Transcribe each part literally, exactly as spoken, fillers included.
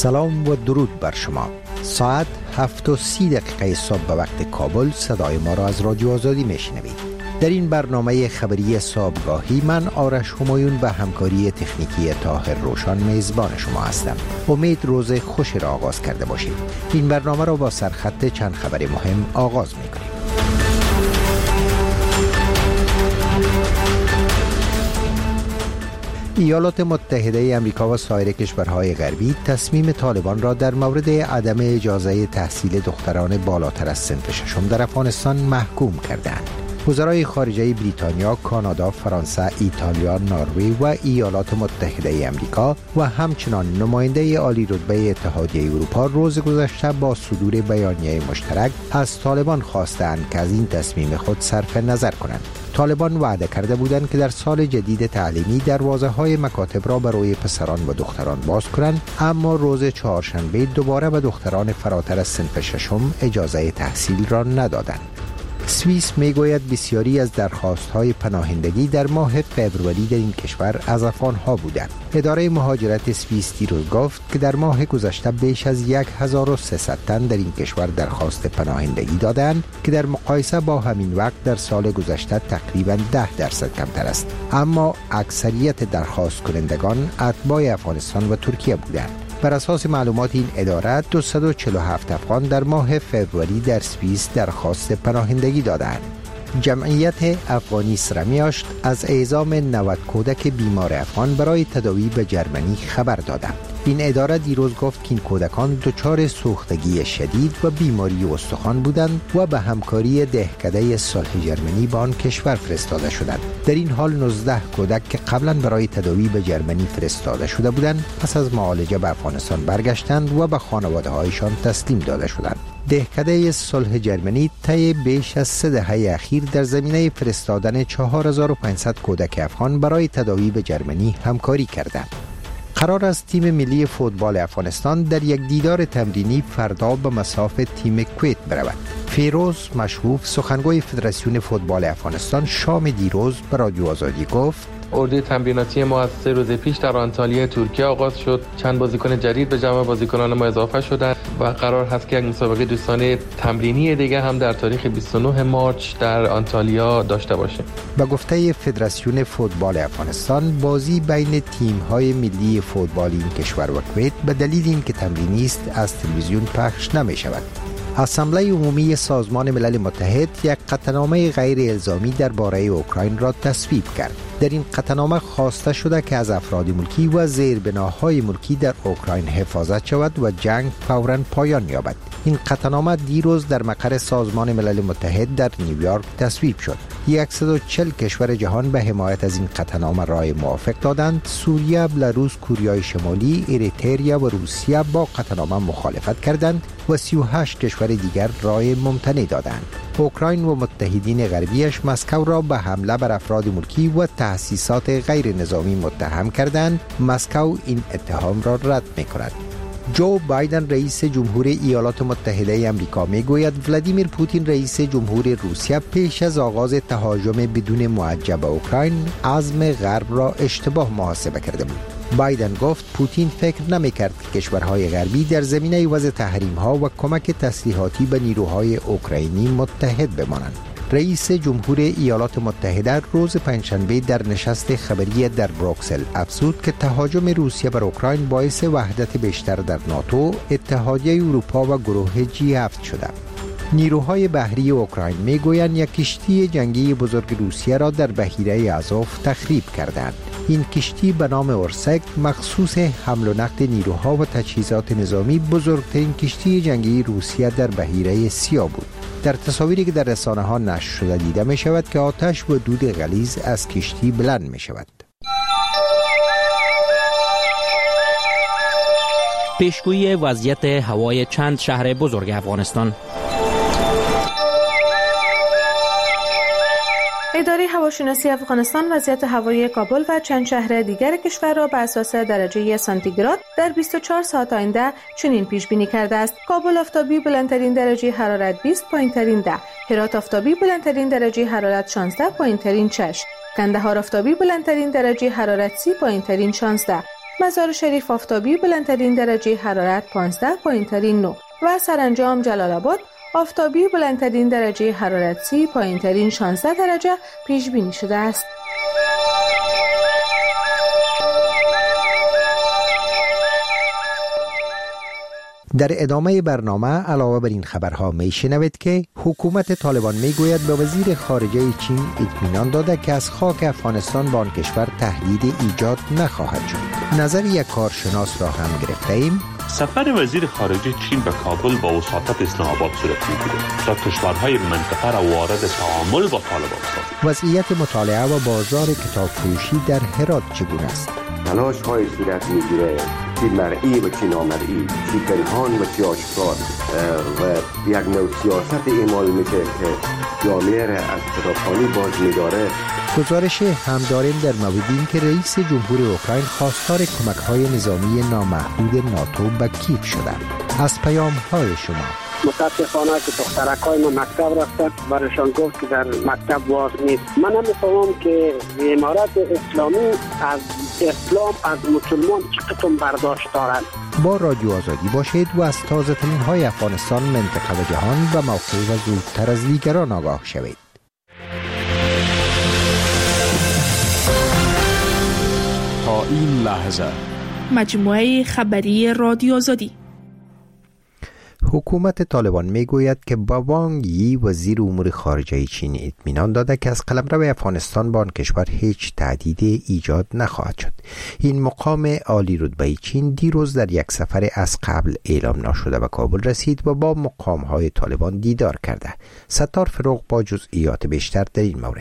سلام و درود بر شما. ساعت هفت و سی دقیقه صبح به وقت کابل صدای ما را از رادیو آزادی میشنوید. در این برنامه خبری صبحگاهی من آرش همایون به همکاری تکنیکی طاهر روشن میزبان شما هستم. امید روز خوش را آغاز کرده باشید. این برنامه را با سرخط چند خبر مهم آغاز میکنیم. ایالات متحده امریکا و سایر کشورهای غربی تصمیم طالبان را در مورد عدم اجازه تحصیل دختران بالاتر از صنف ششم در افغانستان محکوم کردند. وزرای خارجه بریتانیا، کانادا، فرانسه، ایتالیا، نروژ و ایالات متحده امریکا و همچنان نماینده عالی رتبه اتحادیه اروپا روز گذشته با صدور بیانیه مشترک از طالبان خواستند که از این تصمیم خود صرف نظر کنند. طالبان وعده کرده بودند که در سال جدید تعلیمی دروازه‌های مکاتب را برای پسران و دختران باز کنند، اما روز چهارشنبه دوباره به دختران فراتر از صنف ششم اجازه تحصیل را ندادند. سوئیس میگوید بسیاری از درخواست‌های پناهندگی در ماه فوریه در این کشور از افغان‌ها بودند. اداره مهاجرت سوئیس دیروز گفت که در ماه گذشته بیش از هزار و سیصد تن در این کشور درخواست پناهندگی دادند که در مقایسه با همین وقت در سال گذشته تقریباً ده درصد کمتر است. اما اکثریت درخواست کنندگان اتباع افغانستان و ترکیه بودند. بر اساس معلومات این اداره دویست و چهل و هفت افغان در ماه فوریه در سوئیس درخواست پناهندگی دادند. جمعیت افغانی سرمیاشت از اعزام نود کودک بیمار افغان برای تداوی به جرمنی خبر دادند. این اداره دیروز گفت که این کودکان دچار سوختگی شدید و بیماری استخوان بودند و به همکاری دهکده صلح جرمنی به آن کشور فرستاده شدند. در این حال نوزده کودک که قبلا برای تداوی به جرمنی فرستاده شده بودند پس از معالجه به افغانستان برگشتند و به خانواده هایشان تسلیم داده شدند. دهکده صلح جرمنی طی بیش از سه دهه اخیر در زمینه فرستادن چهار هزار و پانصد کودک افغان برای تداوی به جرمنی همکاری کردند. قرار است تیم ملی فوتبال افغانستان در یک دیدار تمرینی فردا به مصاف تیم کویت برود. فیروز مشروف سخنگوی فدراسیون فوتبال افغانستان شام دیروز به رادیو آزادی گفت اردوی تمریناتی ما از سه روز پیش در آنتالیا ترکیه آغاز شد. چند بازیکن جدید به جمع بازیکنان ما اضافه شدند و قرار هست که یک مسابقه دوستانه تمرینی دیگه هم در تاریخ بیست و نه مارس در آنتالیا داشته باشیم. به گفته فدراسیون فوتبال افغانستان بازی بین تیم‌های ملی فوتبال این کشور و کویت به دلیل اینکه تمرینی است از تلویزیون پخش نمی‌شود. اسامبله عمومی سازمان ملل متحد یک قطعنامه غیر الزامی درباره اوکراین را تصویب کرد. در این قطعنامه خواسته شده که از افراد ملکی و زیربناهای ملکی در اوکراین حفاظت شود و جنگ فوراً پایان یابد. این قطعنامه دیروز در مقر سازمان ملل متحد در نیویورک تصویب شد. صد و چهل کشور جهان به حمایت از این قطعنامه رای موافق دادند. سوریه، بلاروس، کوریای شمالی، اریتریا و روسیه با قطعنامه مخالفت کردند و سی و هشت کشور دیگر رای ممتنع دادند. اوکراین و متحدین غربیش مسکو را به حمله بر افراد ملکی و تأسیسات غیر نظامی متهم کردند. مسکو این اتهام را رد می‌کند. جو بایدن رئیس جمهور ایالات متحده آمریکا میگوید ولادیمیر پوتین رئیس جمهور روسیه پیش از آغاز تهاجم بدون موجه به اوکراین عزم غرب را اشتباه محاسبه کرده بود. بایدن گفت پوتین فکر نمی‌کرد که کشورهای غربی در زمینه وضع تحریم‌ها و کمک تسلیحاتی به نیروهای اوکراینی متحد بمانند. رئیس جمهور ایالات متحده روز پنجشنبه در نشست خبری در بروکسل افزود که تهاجم روسیه بر اوکراین باعث وحدت بیشتر در ناتو، اتحادیه اروپا و گروه جی هفت شده. نیروهای بحری اوکراین میگویند یک کشتی جنگی بزرگ روسیه را در بحیره آزوف تخریب کردند. این کشتی به نام اورسک مخصوص حمل و نقل نیروها و تجهیزات نظامی بزرگترین کشتی جنگی روسیه در بحیره سیاه بود. در تصاویری که در رسانه ها نشر شده دیده می شود که آتش و دود غلیظ از کشتی بلند می شود. پیشگویی وضعیت هوای چند شهر بزرگ افغانستان. اداره هواشناسی افغانستان وضعیت هوایی کابل و چند شهر دیگر کشور را بر اساس درجه سانتیگراد در بیست و چهار ساعت آینده چنین پیش بینی کرده است: کابل آفتابی بلندترین درجه حرارت بیست، پایینترین ده. هرات آفتابی بلندترین درجه حرارت شانزده، پایینترین شش. کندهار آفتابی بلندترین درجه حرارت سی، پایینترین شانزده. مزار شریف آفتابی بلندترین درجه حرارت پانزده، پایینترین نه و سرانجام جلال آباد آفتابی بلندترین درجه حرارت سی، پایینترین شانزده درجه پیش بینی شده است. در ادامه برنامه علاوه بر این خبرها می شنوید که حکومت طالبان می گوید به وزیر خارجه چین اطمینان داده که از خاک افغانستان به آن کشور تهدید ایجاد نخواهد شد. نظر یک کارشناس را هم گرفته ایم. سفر وزیر خارجه چین به کابل با وساطت اسلام آباد صورت می‌گیرد تا کشورهای منطقه را وارد تعامل با طالبان سازد. وضعیت مطالعه و بازار کتاب فروشی در هرات چگونه است؟ تلاش های صورت می‌گیره چی مرئی و چی نامرئی، چی پنهان و چی آشکار و یک نوع سیاست اعمال میشه که جامعه را از کتابخوانی باز می‌داره. گزارش هم داریم در مورد اینکه رئیس جمهور اوکراین خواستار کمک‌های نظامی نامحدود ناتو به کیف شدند. از پیام‌های شما. متاسفانه که دخترکای ما مکتب رفتن، برایشان گفت که در مکتب باز نیست. من هم می‌فهمم که امارات اسلامی از اسلام از مسلمان چقدر برداشت دارند. با رادیو آزادی باشید و از تازه‌ترین های افغانستان، منطقه و جهان و موقع و زودتر از دیگران آگاه شوید. تا این لحظه مجموعه خبری رادیو آزادی. حکومت طالبان می گوید که با وانگ یی وزیر امور خارجه چین اطمینان داده که از قلمرو افغانستان به آن کشور هیچ تهدید ایجاد نخواهد شد. این مقام عالی رتبه چین دیروز در یک سفر از قبل اعلام نشده به کابل رسید و با مقام‌های طالبان دیدار کرده. ستار فروغ با جزئیات بیشتر در این مورد.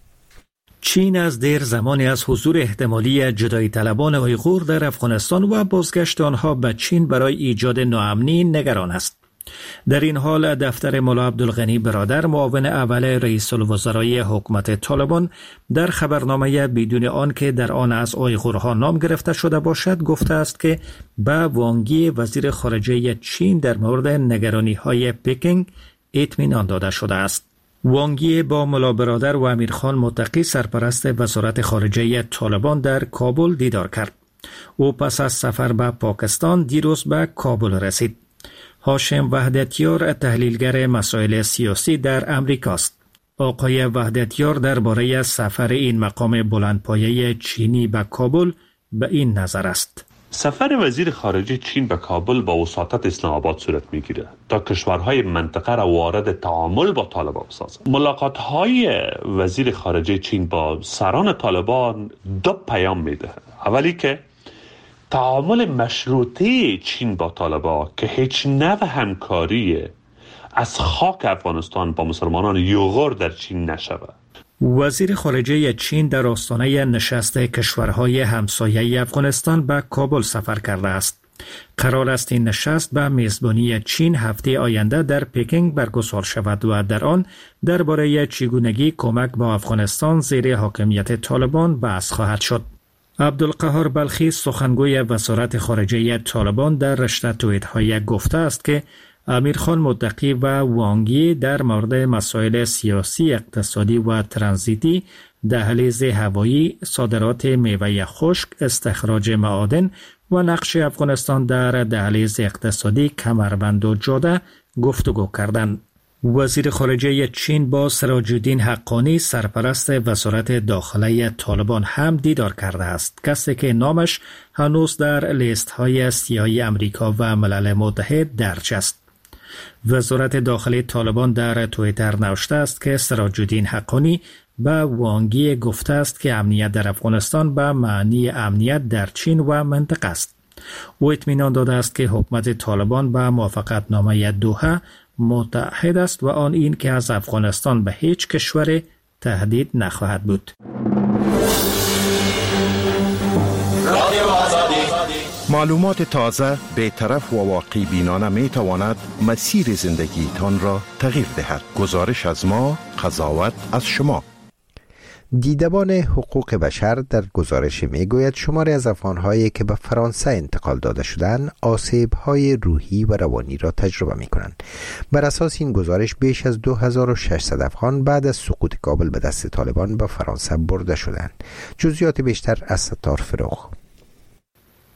چین از دیر زمانی از حضور احتمالی جدایی طلبان اویغور در افغانستان و بازگشت آنها به چین برای ایجاد ناامنی نگران است. در این حال دفتر ملا عبدالغنی برادر، معاون اول رئیس الوزرای حکومت طالبان، در خبرنامه بدون آن که در آن از اویغورها نام گرفته شده باشد گفته است که به وانگ یی وزیر خارجه چین در مورد نگرانی‌های پکینگ اطمینان داده شده است. وانگ یی با ملا برادر و امیرخان متقی سرپرست وزارت خارجه طالبان در کابل دیدار کرد. او پس از سفر به پاکستان دیروز به کابل رسید. هاشم وحدتیار، تحلیلگر مسائل سیاسی در امریکاست. آقای وحدتیار درباره سفر این مقام بلندپایه چینی به کابل به این نظر است: سفر وزیر خارجه چین به کابل با وساطت اسلام آباد صورت میگیره تا کشورهای منطقه را وارد تعامل با طالبان سازد. ملاقات‌های وزیر خارجه چین با سران طالبان دو پیام میده. اولی که تعامل مشروطه چین با طالبان که هیچ نوع همکاری از خاک افغانستان با مسلمانان اویغور در چین نشود. وزیر خارجه چین در آستانه نشست کشورهای همسایه افغانستان به کابل سفر کرده است. قرار است این نشست به میزبانی چین هفته آینده در پکینگ برگزار شود و در آن درباره چگونگی کمک با افغانستان زیر حاکمیت طالبان بحث خواهد شد. عبدالقهار بلخی، سخنگوی وزارت خارجه طالبان، در رشته توییت‌های گفته است که امیرخان متقی و وانگ یی در مورد مسائل سیاسی، اقتصادی و ترانزیتی، دهلیز هوایی، صادرات میوه خشک، استخراج معادن و نقش افغانستان در دهلیز اقتصادی کمربند و جاده گفتگو کردند. وزیر خارجه چین با سراج الدین حقانی، سرپرست وزارت داخله طالبان، هم دیدار کرده است، کسی که نامش هنوز در لیست های سیاهی امریکا و ملل متحد درج است. وزارت داخلی طالبان در توییتر نوشته است که سراج الدین حقانی به وانگ یی گفته است که امنیت در افغانستان به معنی امنیت در چین و منطقه است. او اطمینان داده است که حکومت طالبان به موافقتنامه دوحه متحد است و آن این که از افغانستان به هیچ کشور تهدید نخواهد بود. معلومات تازه، بی‌طرف و واقعی بینانه می تواند مسیر زندگی تان را تغییر دهد. گزارش از ما، قضاوت از شما. دیدبان حقوق بشر در گزارش می گوید شماری از افغان‌هایی که به فرانسه انتقال داده شدند آسیب‌های روحی و روانی را تجربه می کنند. بر اساس این گزارش بیش از دو هزار و ششصد افغان بعد از سقوط کابل به دست طالبان به فرانسه برده شدند. جزئیات بیشتر از ستار فروغ.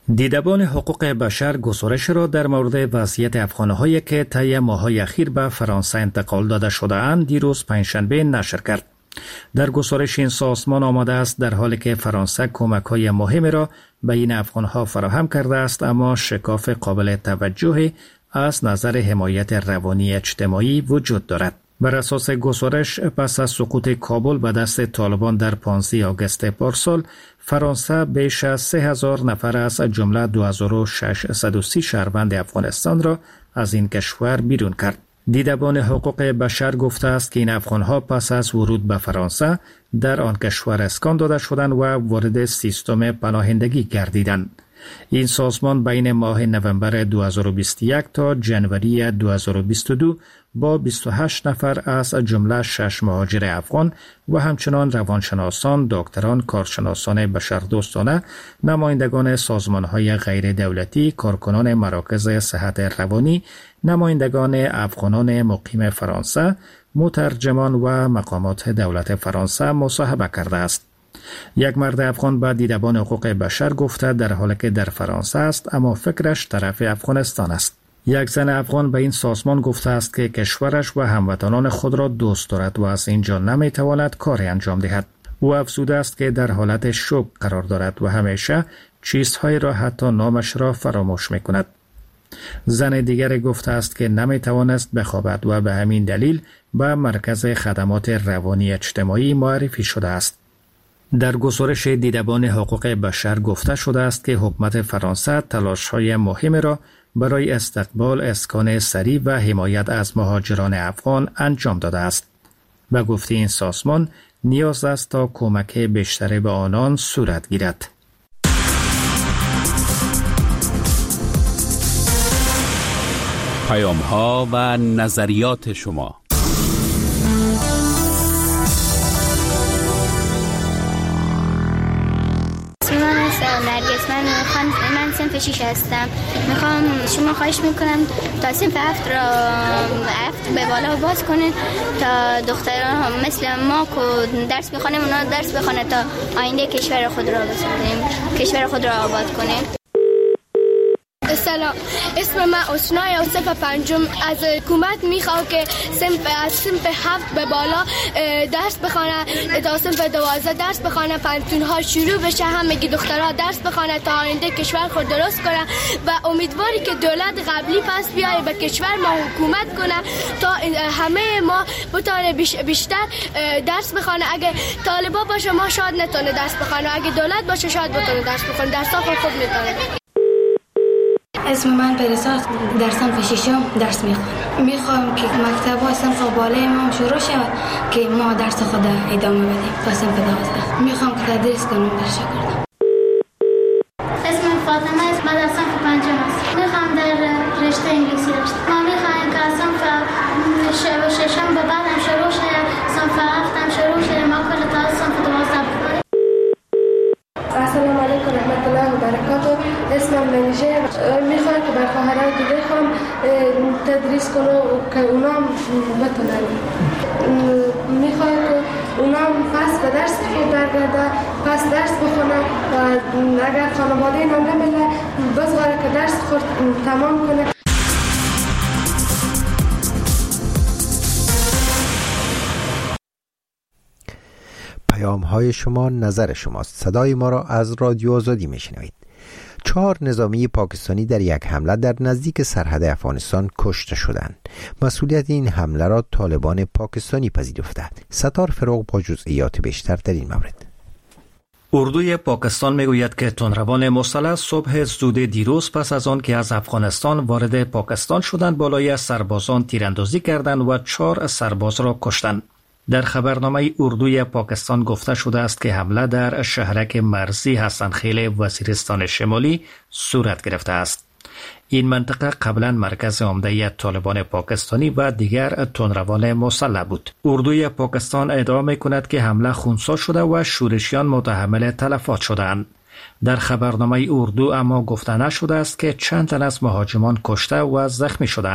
دیدبان حقوق بشر گزارش را در مورد وضعیت افغان‌هایی که طی ماه‌های اخیر به فرانسه انتقال داده شده‌اند دیروز پنجشنبه نشر کرد. در گزارش این سازمان آمده است در حالی که فرانسه کمک‌های مهمی را به این افغان‌ها فراهم کرده است، اما شکاف قابل توجهی از نظر حمایت روانی اجتماعی وجود دارد. بر اساس گزارش پس از سقوط کابل به دست طالبان در پانزده آگوست پارسال، فرانسه بیش از سه هزار نفر از جمله دو هزار و ششصد و سی شهروند افغانستان را از این کشور بیرون کرد. دیدبان حقوق بشر گفته است که این افغان‌ها پس از ورود به فرانسه در آن کشور اسکان داده شدند و وارد سیستم پناهندگی گردیدند. این سازمان بین ماه نوامبر دو هزار و بیست و یک تا ژانویه دو هزار و بیست و دو با بیست و هشت نفر از جمله شش مهاجر افغان و همچنان روانشناسان، دکتران، کارشناسان بشردوستانه، نمایندگان سازمان‌های غیر دولتی، کارکنان مراکز صحت روانی، نمایندگان افغانان مقیم فرانسه، مترجمان و مقامات دولت فرانسه مصاحبه کرده است. یک مرد افغان به دیدبان حقوق بشر گفته در حالی که در فرانسه است اما فکرش طرف افغانستان است. یک زن افغان به این سازمان گفته است که کشورش و هموطنان خود را دوست دارد و از اینجا نمیتواند کاری انجام دهد. او افزوده است که در حالت شوک قرار دارد و همیشه چیزهایی را حتی نامش را فراموش میکند. زن دیگر گفته است که نمیتوانست بخوابد و به همین دلیل به مرکز خدمات روانی اجتماعی معرفی شده است. در گزارش دیدبان حقوق بشر گفته شده است که حکومت فرانسه تلاش‌های مهمی را برای استقبال، اسکان سریع و حمایت از مهاجران افغان انجام داده است. به گفته این سازمان نیاز است تا کمک بیشتری به آنان صورت گیرد. پیام‌ها و نظریات شما. نرگس، من میخوام من صنف شیش هستم. میخوام شما خواهش میکنم تا صنف هفت را هفت به بالا باز کنید تا دختران مثل ما که درس میخوانیم اونا درس بخونه تا آینده کشور خود را بسازیم، کشور خود را آباد کنیم. سلام، اسم من اسنای و صنف پنجم. از حکومت میخوام که صنف از صنف هفت به بالا درس بخونه تا صنف دوازده درس بخونه، پنتون ها شروع بشه، همگی دخترها درس بخونه تا آینده کشور خود درست کنه و امیدواری که دولت قبلی پس بیاره به کشور ما حکومت کنه تا همه ما بتونه بیشتر درس بخونه. اگه طالبا باشه ما شاید نتونه درس بخونه، اگه دولت باشه شاید بتونه درس بخونه، درس ها خوب میتونه. اسم من پرسات، در صنف ششم درس میخوام. میخوام که مکتب و صنف بالای ما شروع شود که ما درس خود ادامه بدیم تا صنف دوازده. میخوام که تدریس کنم در شکردم. اسم فاطمه است، من در صنف پنجم است. میخوام در رشته انگلیسی رشته. ما میخوایم که صنف ششم به بعد هم شروع شده، صنف هفت هم شروع شده، ما کل تا صنف دوازده بکنیم. السلام علیکم رحمت الله و برکاته. اسمم منیژه. میخوام که بر خواهرای دیگه هم تدریس کنم و که اونا هم بتونن. میخوام که اونا هم پس به درس خود برگرده، پس درس بخونه و اگر خانواده اینا نمیله بذاره که درس خود تمام کنه. پیام های شما، نظر شماست. صدای ما را از رادیو آزادی میشنوید. چهار نظامی پاکستانی در یک حمله در نزدیک سرحد افغانستان کشته شدند. مسئولیت این حمله را طالبان پاکستانی پذیرفته. ستار فروغ با جزئیات بیشتر در این مورد. اردوی پاکستان میگوید که تندروان مسلح صبح زود دیروز پس از آن که از افغانستان وارد پاکستان شدند بالای سربازان تیراندازی کردند و چهار سرباز را کشتند. در خبرنامه اردوی پاکستان گفته شده است که حمله در شهرک مرزی حسن خیل وزیرستان شمالی صورت گرفته است. این منطقه قبلا مرکز عمده طالبان پاکستانی و دیگر تندروان مسلح بود. اردوی پاکستان ادعا می‌کند که حمله خونسا شده و شورشیان متحمل تلفات شدند. در خبرنامه اردو اما گفته نشده است که چند تن از مهاجمان کشته و زخمی شدند.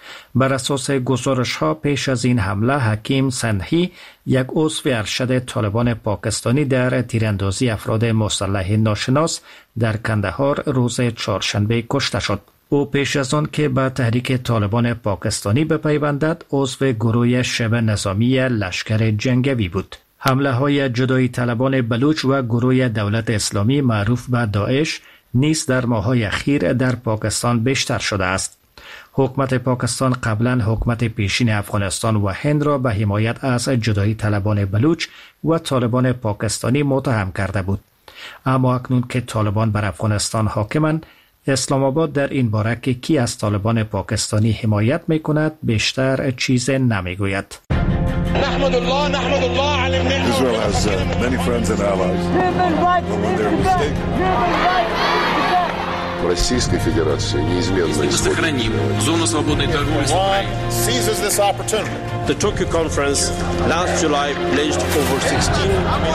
بر اساس گزارش ها پیش از این حمله حکیم سندهی یک عضو ارشد طالبان پاکستانی در تیراندازی افراد مسلح ناشناس در کندهار روز چهارشنبه کشته شد. او پیش از آن که به تحریک طالبان پاکستانی بپیوندد عضو گروه شبه نظامی لشکر جنگی بود. حمله های جدایی طلبان بلوچ و گروه دولت اسلامی معروف به داعش نیز در ماه‌های اخیر در پاکستان بیشتر شده است. حکومت پاکستان قبلا حکومت پیشین افغانستان و هند را به حمایت از جدایی طلبان بلوچ و طالبان پاکستانی متهم کرده بود. اما اکنون که طالبان بر افغانستان حاکمند، اسلام آباد در این باره که کی از طالبان پاکستانی حمایت میکند بیشتر چیز نمیگوید. نحمد الله نحمد الله علی النعمة. Israel has uh, many friends and allies. But when they're mistaken. Российской Федерации неизменно сохраним зону свободной торговли с Украиной. Seizes this opportunity. The Tokyo conference last July pledged over sixteen.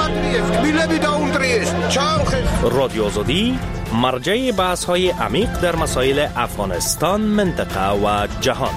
رادیو آزادی مرجع بحث‌های عمیق در مسائل افغانستان، منطقه و جهان.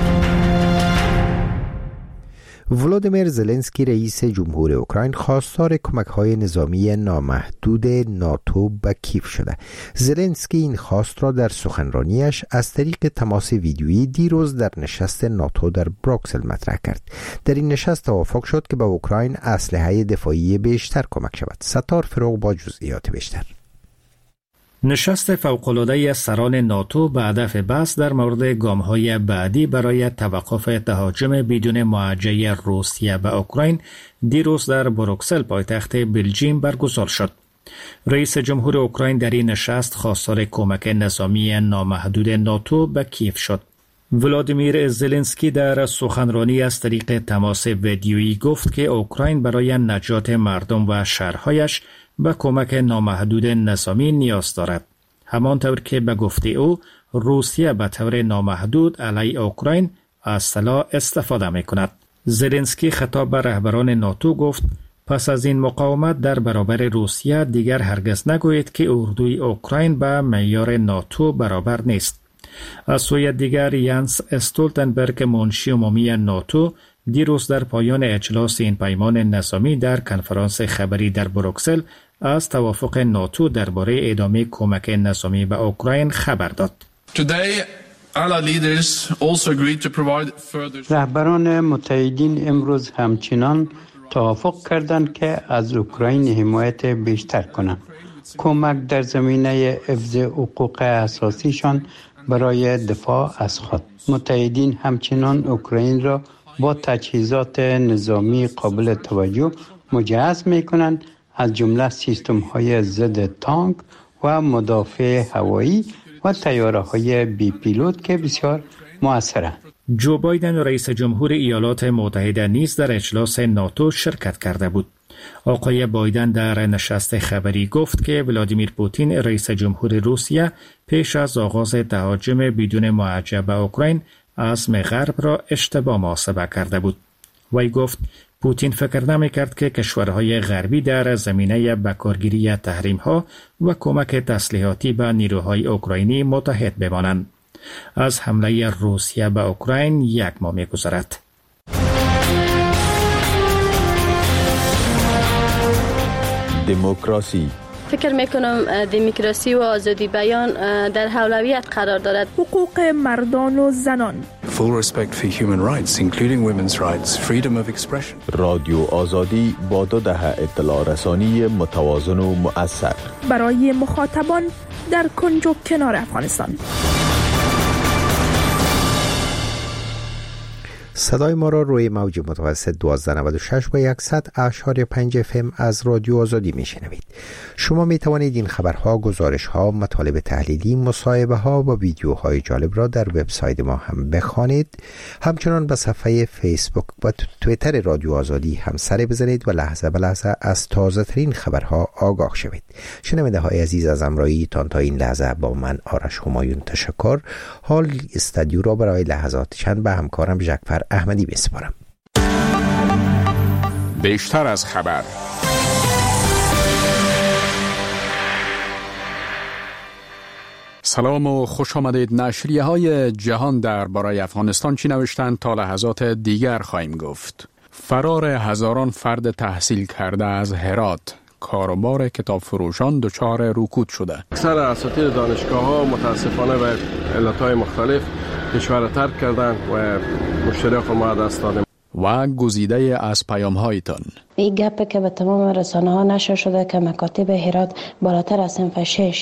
ولادیمیر زلنسکی رئیس جمهور اوکراین خواستار کمک‌های نظامی نامحدود ناتو به کیف شده. زلنسکی این خواست را در سخنرانیش از طریق تماس ویدیویی دیروز در نشست ناتو در بروکسل مطرح کرد. در این نشست توافق شد که به اوکراین اسلحه دفاعی بیشتر کمک شود. ستار فروغ با جزئیات بیشتر. نشست فوق‌العاده سران ناتو به هدف بحث در مورد گام‌های بعدی برای توقف تهاجم بدون معجزه روسیه به اوکراین دیروز در بروکسل پایتخت بلژیم برگزار شد. رئیس جمهور اوکراین در این نشست خواستار کمک نظامی نامحدود ناتو به کیف شد. ولادیمیر زلنسکی در سخنرانی از طریق تماس ویدیویی گفت که اوکراین برای نجات مردم و شهرهایش به کمک نامحدود نظامی نیاز دارد. همانطور که به گفته او روسیه به طور نامحدود علیه اوکراین از سلاح استفاده می کند. زلنسکی خطاب به رهبران ناتو گفت پس از این مقاومت در برابر روسیه دیگر هرگز نگویید که اردوی اوکراین به معیار ناتو برابر نیست. از سوی دیگر یانس استولتنبرگ منشی عمومی ناتو دیروز در پایان اجلاس این پیمان نظامی در کنفرانس خبری در بروکسل از توافق ناتو درباره ادامه کمک نظامی به اوکراین خبر داد. رهبران متحدین امروز همچنان توافق کردند که از اوکراین حمایت بیشتر کنند. کمک در زمینه حفظ حقوق اساسیشان برای دفاع از خود. متحدین همچنان اوکراین را با تجهیزات نظامی قابل توجه مجهز می کنند، از جمله سیستم های ضد تانک و مدافع هوایی و طیاره های بی پیلوت که بسیار مؤثرند. جو بایدن رئیس جمهور ایالات متحده نیز در اجلاس ناتو شرکت کرده بود. آقای بایدن در نشست خبری گفت که ولادیمیر پوتین رئیس جمهور روسیه پیش از آغاز تهاجم بدون معجزه به اوکراین عزم غرب را اشتباه محاسبه کرده بود. وی گفت پوتین فکر نمی کرد که کشورهای غربی در زمینه بکارگیری تحریم ها و کمک تسلیحاتی به نیروهای اوکراینی متحد بمانند. از حمله روسیه به اوکراین یک ماه می گذرد. دموکراسی. فکر میکنم دموکراسی و آزادی بیان در اولویت قرار دارد. حقوق مردان و زنان. Full respect for human rights, including women's rights, freedom of expression. رادیو آزادی با دو دهه اطلاع رسانی متوازن و مؤثر برای مخاطبان در کنج و کنار افغانستان. صدای ما را روی موج متوسط دوازده نود و شش با صد اشاری پنج اف ام از رادیو آزادی میشنوید. شما می توانید این خبرها، گزارشها، مطالب تحلیلی، مصاحبه ها و ویدیوهای جالب را در وبسایت ما هم بخوانید. همچنان به صفحه فیسبوک و توییتر رادیو آزادی هم سر بزنید و لحظه به لحظه از تازه ترین خبرها آگاه شوید. شنونده های عزیز از همراهی تان تا این لحظه با من آرش همایون تشکر. حال استودیو را برای لحظات چند به همکارم ژکفر احمدی بسپارم. بیشتر از خبر. سلام و خوش آمدید. نشریه های جهان در برای افغانستان چی نوشتند تا لحظات دیگر خواهیم گفت. فرار هزاران فرد تحصیل کرده از هرات، کاروبار کتاب فروشان دچار رکود شده. اکثر اساتید دانشگاه ها متاسفانه به علتهای مختلف کشور را ترک کردند و مشتری خود ما دست دادیم. و گزیده از پیام هایتان. این گپ که به تمام رسانه ها نشر شده که مکاتب هرات بالاتر از صنف شش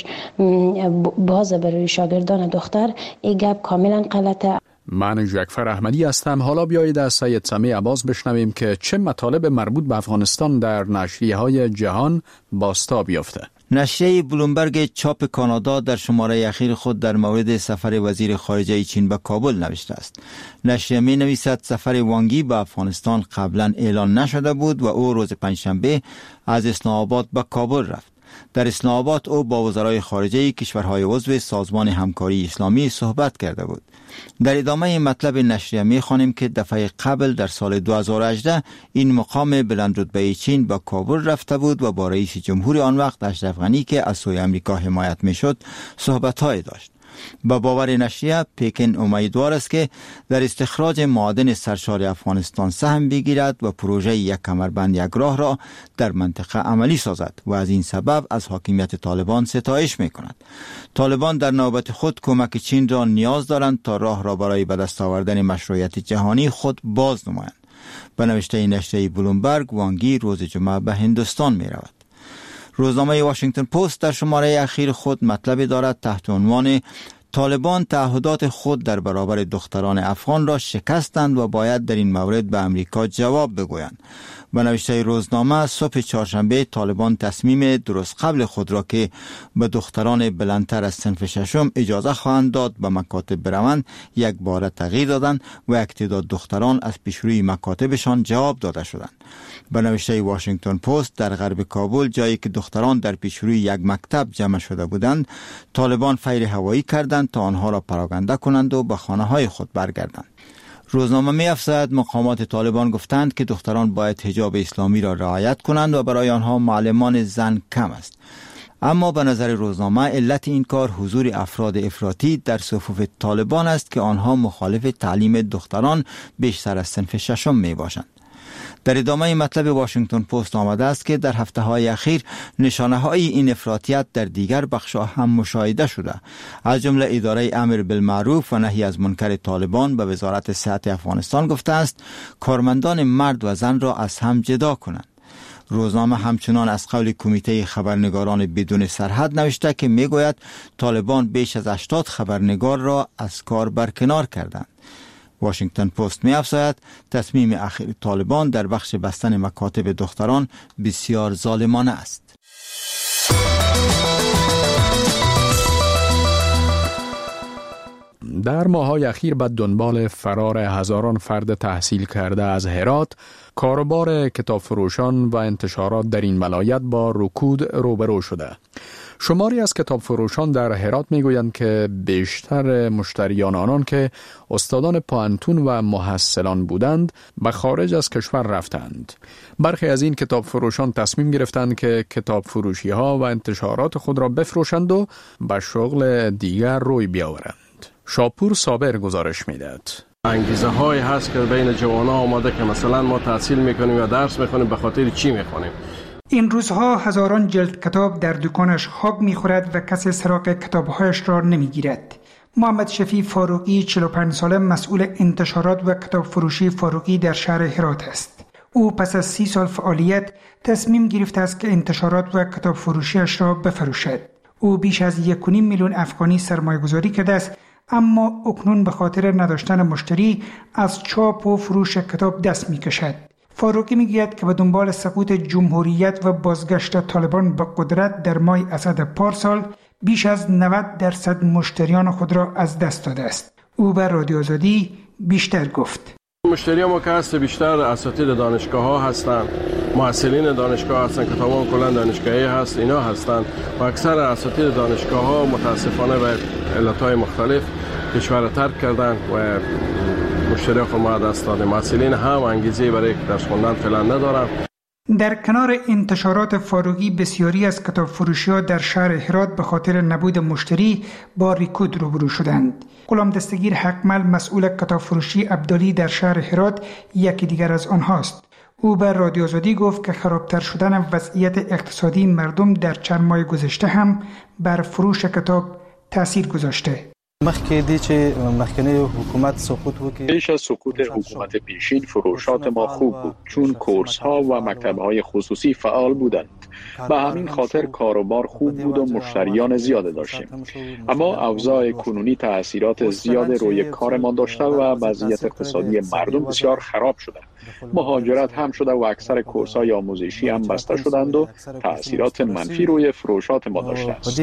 باز برای شاگردان دختر، این گپ کاملا غلطه. من جعفر احمدی هستم. حالا بیایید از سید سمیع عباس بشنویم که چه مطالب مربوط به افغانستان در نشریه های جهان بازتاب یافته. نشریه بلومبرگ چاپ کانادا در شماره اخیر خود در مورد سفر وزیر خارجه چین به کابل نوشته است. نشریه می نویسد سفر وانگی به افغانستان قبلا اعلان نشده بود و او روز پنجشنبه از اسلام آباد به کابل رفت. در اسلام آباد او با وزرای خارجه کشورهای عضو سازمان همکاری اسلامی صحبت کرده بود. در ادامه مطلب نشریه می خوانیم که دفعه قبل در سال دو هزار و هجده این مقام بلندرتبه چین به کابل رفته بود و با رئیس جمهور آن وقت اشرف غنی که از سوی امریکا حمایت می شد صحبت‌های داشت. با باور نشریه پکن امیدوار است که در استخراج معادن سرشار افغانستان سهم بگیرد و پروژه یک کمربند یک راه را در منطقه عملی سازد و از این سبب از حاکمیت طالبان ستایش می کند. طالبان در نوبت خود کمک چین را نیاز دارند تا راه را برای به دست آوردن مشروعیت جهانی خود باز نمایند. به نوشته نشریه بلومبرگ، وانگی روز جمعه به هندوستان می رود. روزنامه واشنگتن پست در شماره اخیر خود مطلبی دارد تحت عنوان طالبان تعهدات خود در برابر دختران افغان را شکستند و باید در این مورد به امریکا جواب بگویند. به نوشته روزنامه صبح چهارشنبه طالبان تصمیم درست قبل خود را که به دختران بلندتر از صنف ششم اجازه خواهند داد به مکاتب بروند یک بار تغییر دادند و یک تعداد دختران از پیشروی مکاتبشان جواب داده شدند. به نوشته واشنگتن پست در غرب کابل، جایی که دختران در پیشروی یک مکتب جمع شده بودند، طالبان فیر هوایی کردند تا آنها را پراکنده کنند و به خانه های خود برگردند. روزنامه می افزاید مقامات طالبان گفتند که دختران باید حجاب اسلامی را رعایت کنند و برای آنها معلمان زن کم است. اما به نظر روزنامه علت این کار حضور افراد افراطی در صفوف طالبان است که آنها مخالف تعلیم دختران بیشتر از صنف ششم می باشند. در ادامه مطلب واشنگتن پست آمده است که در هفته های اخیر نشانه های این افراطیت در دیگر بخش‌ها هم مشاهده شده. از جمله اداره امر بالمعروف و نهی از منکر طالبان به وزارت صحت افغانستان گفته است کارمندان مرد و زن را از هم جدا کنند. روزنامه همچنان از قول کمیته خبرنگاران بدون سرحد نوشته که میگوید طالبان بیش از هشتاد خبرنگار را از کار برکنار کردند. واشنگتن پست می افزاید تصمیم اخیر طالبان در بخش بستن مکاتب دختران بسیار ظالمانه است. در ماه‌های اخیر به دنبال فرار هزاران فرد تحصیل کرده از هرات، کاروبار کتاب فروشان و انتشارات در این ولایت با رکود روبرو شده. شماری از کتاب فروشان در هرات میگویند که بیشتر مشتریان آنان که استادان پانتون و محصلان بودند به خارج از کشور رفتند. برخی از این کتاب فروشان تصمیم گرفتند که کتاب فروشی ها و انتشارات خود را بفروشند و به شغل دیگر روی بیاورند. شاپور صابر گزارش میدهد. انگیزه های هست که بین جوانان آماده که مثلا ما تحصیل میکنیم و درس میخونیم، به خاطر چی میخونیم؟ این روزها هزاران جلد کتاب در دکانش خواب میخورد و کسی سراغ کتابهایش را نمیگیرد. محمد شفیع فاروقی چهل و پنج ساله مسئول انتشارات و کتاب فروشی فاروقی در شهر هرات است. او پس از سی سال فعالیت تصمیم گرفته است که انتشارات و کتاب فروشیش را بفروشد. او بیش از یک و نیم میلیون افغانی سرمایه گذاری کرده است، اما اکنون به خاطر نداشتن مشتری از چاپ و فروش کتاب دست میکشد. فاروقی میگوید که به دنبال سقوط جمهوریت و بازگشت طالبان به قدرت در ماه اسد پارسال بیش از نود درصد مشتریان خود را از دست داده است. او به رادیو آزادی بیشتر گفت. مشتری ما که هست بیشتر اساتید دانشگاه ها هستند، محصلین دانشگاه هستند، کتابان کلا دانشگاهی هست، اینا هستند و اکثر اساتید دانشگاه ها متاسفانه به علتهای مختلف کشور را ترک کردند و مشتری خود ما دست داده. محصلین هم انگیزه برای درس خواندن فعلا ندارند. در کنار انتشارات فاروقی، بسیاری از کتاب فروشی‌ها در شهر هرات به خاطر نبود مشتری با رکود روبرو شدند. غلام دستگیر حقمل، مسئول کتاب فروشی عبدالی در شهر هرات، یکی دیگر از آنهاست. او به رادیو آزادی گفت که خرابتر شدن وضعیت اقتصادی مردم در چند ماه گذشته هم بر فروش کتاب تأثیر گذاشته. پیش از سقوط حکومت پیشین فروشات ما خوب بود، چون کورس ها و مکتب های خصوصی فعال بودند. به همین خاطر کاروبار خوب بود و مشتریان زیاد داشتیم. اما اوضاع کنونی تأثیرات زیاد روی کارمان داشته و وضعیت اقتصادی مردم بسیار خراب شده. مهاجرت هم شده و اکثر کورس های آموزشی هم بسته شدند و تأثیرات منفی روی فروشات ما داشته است.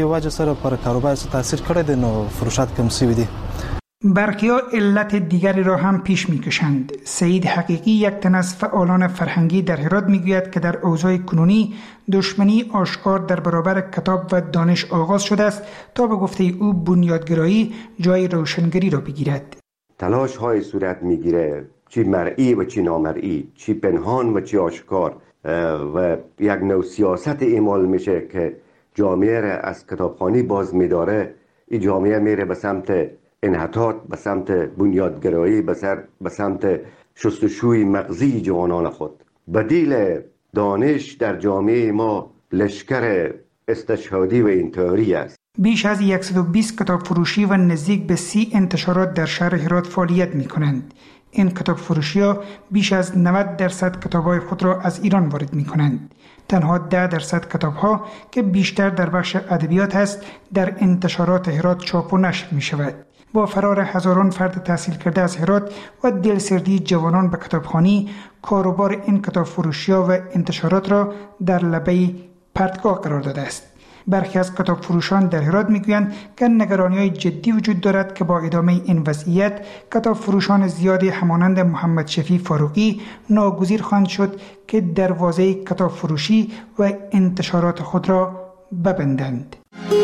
برخی‌ها علت دیگری را هم پیش می‌کشند. سعید حقیقی، یک تن از فعالان فرهنگی در هرات، می‌گوید که در اوضاع کنونی دشمنی آشکار در برابر کتاب و دانش آغاز شده است تا به گفته او بنیادگرایی جای روشنگری را بگیرد. تلاش های صورت می‌گیره، چی مرئی و چی نامرئی، چی پنهان و چی آشکار، و یک نوع سیاست اعمال میشه که جامعه را از کتابخوانی باز می‌داره. این جامعه میره به سمت انحطاط، به سمت بنیادگرایی، به سمت شستشوی مغزی جوانان خود. بدیل دانش در جامعه ما لشکر استشهادی و انتحاری است. بیش از صد و بیست کتاب فروشی و نزدیک به سی انتشارات در شهر هرات فعالیت می کنند. این کتاب فروشی ها بیش از نود درصد کتاب های خود را از ایران وارد می کنند. تنها ده درصد کتاب ها که بیشتر در بخش ادبیات است در انتشارات هرات چاپ و نشر می شود. با فرار هزاران فرد تحصیل کرده از هرات و دلسردی جوانان به کتابخوانی، کاروبار این کتاب فروشی‌ها و انتشارات را در لبه پرتگاه قرار داده است. برخی از کتاب فروشان در هرات میگویند که نگرانی‌های جدی وجود دارد که با ادامه این وضعیت کتاب فروشان زیادی همانند محمد شفیع فاروقی ناگزیر خواهند شد که دروازه کتاب فروشی و انتشارات خود را ببندند.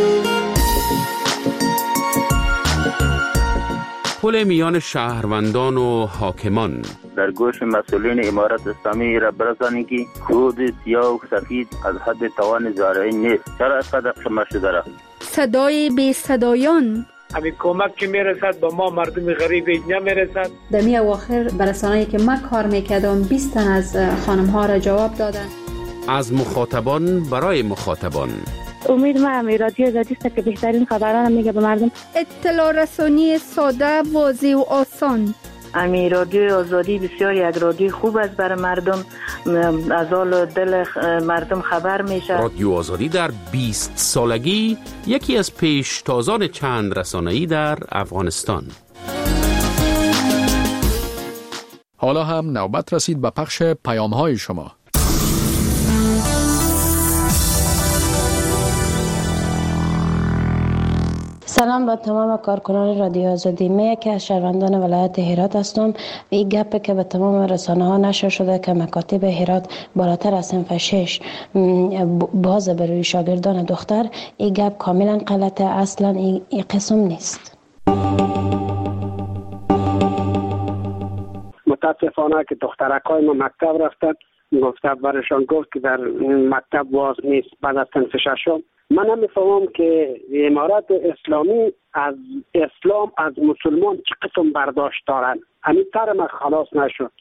پل میان شهروندان و حاکمان. در گوش مسئولین امارت اسلامی را برسانید که کود سیاه و سفید از حد توان زارعی نیست. چرا اینقدر شما شده را؟ صدای بی صدایان. همین کمک که میرسد با ما مردم غریب نمیرسد. در می اواخر برسانه‌ای که من کار میکردم بیست تن از خانم ها را جواب دادن. از مخاطبان برای مخاطبان. امید ما رادیو آزادی است که بهترین خبران میگه به مردم. اطلاع رسانی ساده، واضح و آسان. امی رادیو آزادی بسیار یک رادیو خوب است برای مردم، از حال دل مردم خبر میشه. رادیو آزادی در بیست سالگی یکی از پیشتازان چند رسانه‌ای در افغانستان. حالا هم نوبت رسید به پخش پیام‌های شما. سلام با تمام کارکنان رادیو آزادی. من یکی از شهروندان ولایت هرات هستم. این گپی که به تمام رسانه ها نشر شده که مکاتب هرات بالاتر از صنف شش باز برای شاگردان دختر، این گپ کاملا غلطه. اصلا این قسم نیست. متاسفانه که دخترکای ما مکتب رفتن، گفته برشان گفت که در مکتب باز نیست بعد از صنف ششم. من نمیفهمم که امارات اسلامی از اسلام از مسلمان چه قسم برداشت دارن. همین تر من خلاص نشد.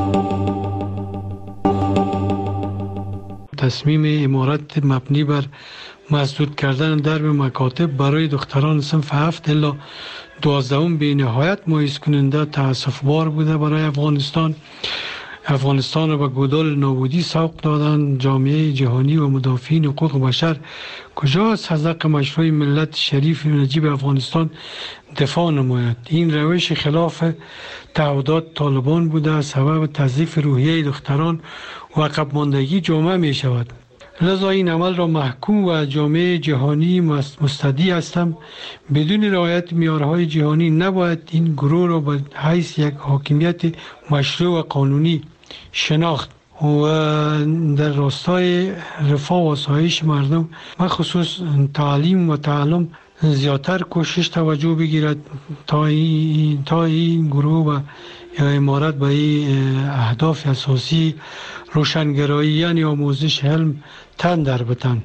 تصمیم امارات مبنی بر مسدود کردن درب مکاتب برای دختران صنف هفت الی دوازدهم به نهایت مایوس کننده، تأسف بار بوده برای افغانستان. افغانستان را به گودال نابودی سوق دادن. جامعه جهانی و مدافعین حقوق بشر کجا از حق مشروع ملت شریف نجیب افغانستان دفاع نماید؟ این روش خلاف تعهدات طالبان بوده، سبب تضعیف روحیه دختران و عقب ماندگی جامعه می شود. لذا این عمل را محکوم و جامعه جهانی مستدعی هستم. بدون رعایت معیارهای جهانی نباید این گروه را به حیث یک حاکمیت مشروع و قانونی شناخت و در راستای رفاه و آسایش مردم، مخصوص تعلیم و تعلم، زیادتر کوشش توجه بگیرد تا این, تا این گروه و یا امارت به این اهداف اساسی روشنگرایی یعنی آموزش علم تن در بتن.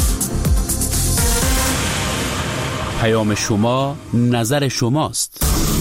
پیام شما، نظر شماست.